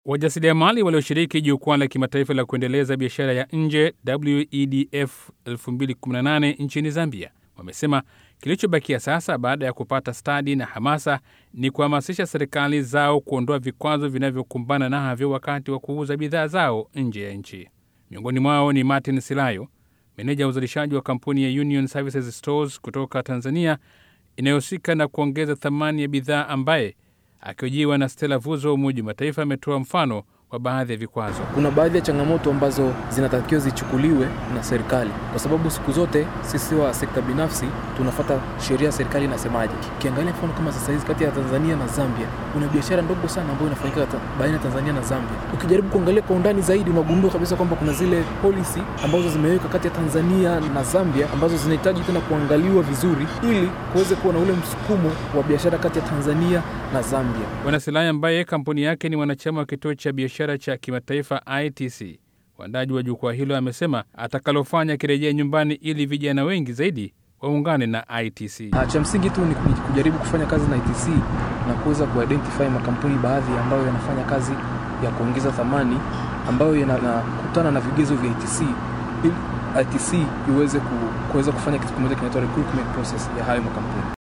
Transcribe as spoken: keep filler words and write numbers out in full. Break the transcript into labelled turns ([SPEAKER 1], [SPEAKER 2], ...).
[SPEAKER 1] Wajasiriamali walioshiriki jukwaa la kimataifa la kuendeleza biashara ya nje W E D F elfu mbili kumi na nane nchini Zambia wamesema kilichobakia sasa baada ya kupata stadi na hamasa ni kuhamasisha serikali zao kuondoa vikwazo vinavyokumbana navyo wakati wa kuuza bidhaa zao nje ya nchi. Miongoni mwao ni Martin Silayo, meneja uzalishaji wa kampuni ya Union Services Stores kutoka Tanzania inayohusika na kuongeza thamani ya bidhaa, ambaye akihojiwa na Stella Vuzo wa Umoja wa Mataifa ametoa mfano wa baadhi ya vikwazo.
[SPEAKER 2] Kuna baadhi ya changamoto ambazo zinatakiwa zichukuliwe na serikali, kwa sababu siku zote sisi wa sekta binafsi tunafuata sheria serikali inasemaje. Kiangalia mfano kama sasa hizi kati ya Tanzania na Zambia, kuna biashara ndogo sana ambayo inafanyika baina ya Tanzania na Zambia. Ukijaribu kuangalia kwa undani zaidi, unagundua kabisa kwamba kuna zile policy ambazo zimewekwa kati ya Tanzania na Zambia ambazo zinahitaji tena kuangaliwa vizuri ili kuweze kuwa na ule msukumo wa biashara kati ya Tanzania na Zambia.
[SPEAKER 1] Bwana Silaya, ambaye kampuni yake ni wanachama wa kituo cha biashara cha kimataifa I T C, waandaji wa jukwaa hilo, amesema atakalofanya kirejea nyumbani ili vijana wengi zaidi waungane na I T C.
[SPEAKER 2] Cha msingi tu ni kujaribu kufanya kazi na I T C na kuweza kuidentify makampuni baadhi ambayo yanafanya kazi ya kuongeza thamani ambayo yanakutana na vigezo vya I T C ili I T C iweze kuweza kufanya kitu kimoja kinaitwa recruitment process ya hayo makampuni.